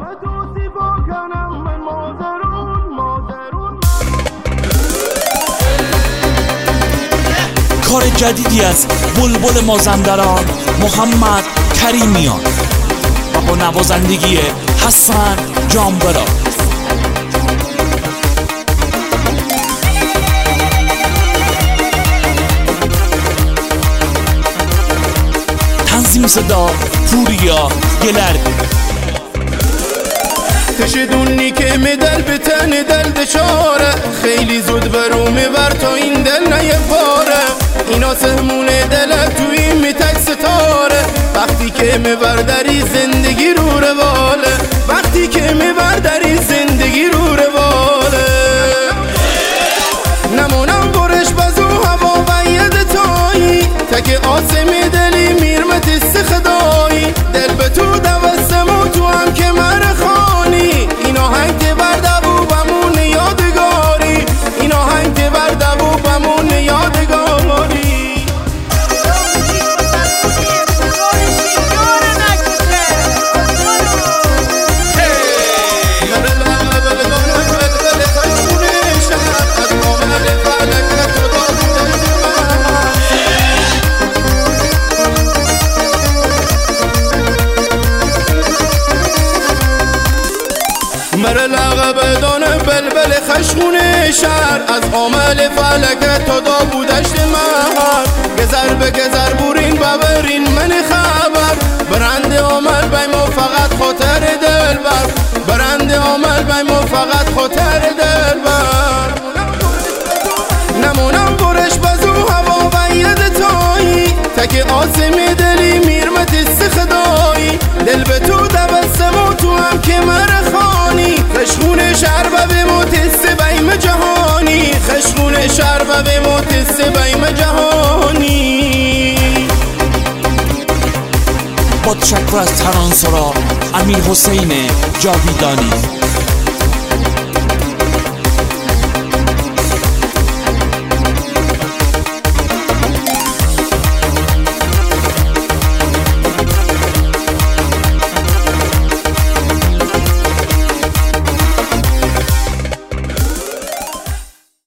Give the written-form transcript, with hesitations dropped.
کار جدیدی از بلبل مازندران محمد کریمیان و با نوازندگی حسن جانبرا. تنظیم صدا پوریا گلردی. تشدونی که دل به تن دل دشاره، خیلی زود برو میبر تا این دل نیه پاره. اینا سهمون دل توی میتک ستاره، وقتی که میبر دری زندگی رو رواله، وقتی که میبر دری زندگی رو رواله. نمونم برش بزو هوا و ید تایی، تک آسمی دلی میرمت استخدایی. دل به تو دوستم و تو هم که مرخانی، اینا هنگ برده و بمون یادگاری، اینا هنگ برده و بمون یادگاری. مر لقب دانه بلبل خشمون شهر، از عامل فلک تا دا بودشت مهر. گذر به گذر بورین ببرین من خبر، برند عامل بی ما فقط خاطر دلبر، برند عامل بی ما فقط خاطر دلبر. نمونم برش بزو هوا و ید تایی، تک آسمی دلی میرمت استخدایی. دل به تو دوستم و تو هم که مرخانی، خشمون شهر و به متست بیم جهانی، خشمون شهر و به متست بیم جهانی. با تشکر از ترانسرا امیر حسین جاویدانی.